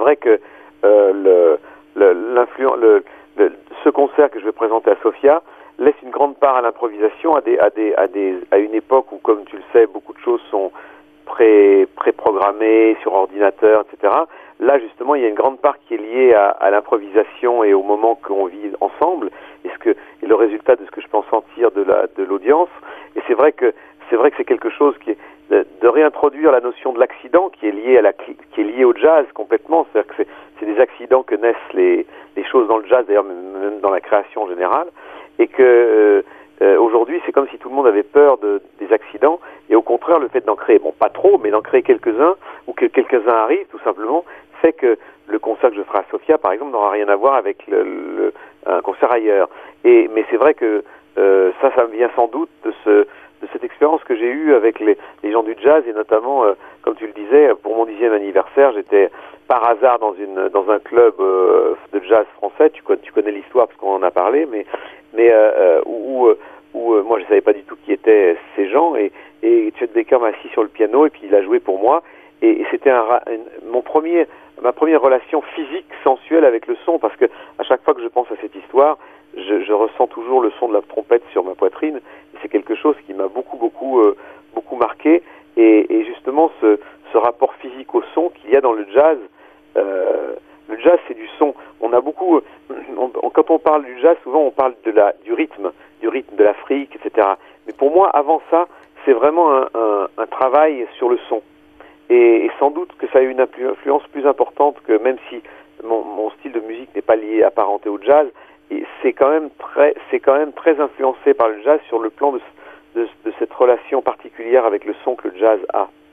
vrai que ce concert que je vais présenter à Sofia laisse une grande part à l'improvisation, à une époque où, comme tu le sais, beaucoup de choses sont préprogrammées sur ordinateur, etc. Là, justement, il y a une grande part qui est liée à l'improvisation et au moment qu'on vit ensemble, et le résultat de ce que je peux en sentir de l'audience. Et c'est vrai que c'est quelque chose qui est de réintroduire la notion de l'accident qui est liée au jazz complètement. C'est-à-dire que c'est des accidents que naissent les choses dans le jazz, d'ailleurs même dans la création en général, et que aujourd'hui c'est comme si tout le monde avait peur des accidents, et au contraire le fait d'en créer, bon pas trop, mais d'en créer quelques-uns, ou que quelques-uns arrivent tout simplement, fait que le concert que je ferai à Sofia par exemple n'aura rien à voir avec un concert ailleurs. Mais c'est vrai que ça me vient sans doute de cette expérience que j'ai eue avec les gens du jazz, et notamment, comme tu le disais, pour mon 10e anniversaire, j'étais par hasard dans un club de jazz français. Tu connais l'histoire parce qu'on en a parlé, mais où moi je savais pas du tout qui étaient ces gens, et Chet Baker m'a assis sur le piano et puis il a joué pour moi, et c'était ma première relation physique, sensuelle avec le son, parce que à chaque fois que je pense à cette histoire, je ressens toujours le son de la trompette sur ma poitrine, et c'est quelque chose qui m'a beaucoup marqué, et justement ce rapport physique au son qu'il y a dans le jazz. Le jazz, c'est du son. On a beaucoup, quand on parle du jazz, souvent on parle du rythme de l'Afrique, etc. Mais pour moi, avant ça, c'est vraiment un travail sur le son. Et sans doute que ça a eu une influence plus importante que, même si mon style de musique n'est pas lié, apparenté au jazz, et c'est quand même très influencé par le jazz sur le plan de cette relation particulière avec le son que le jazz a.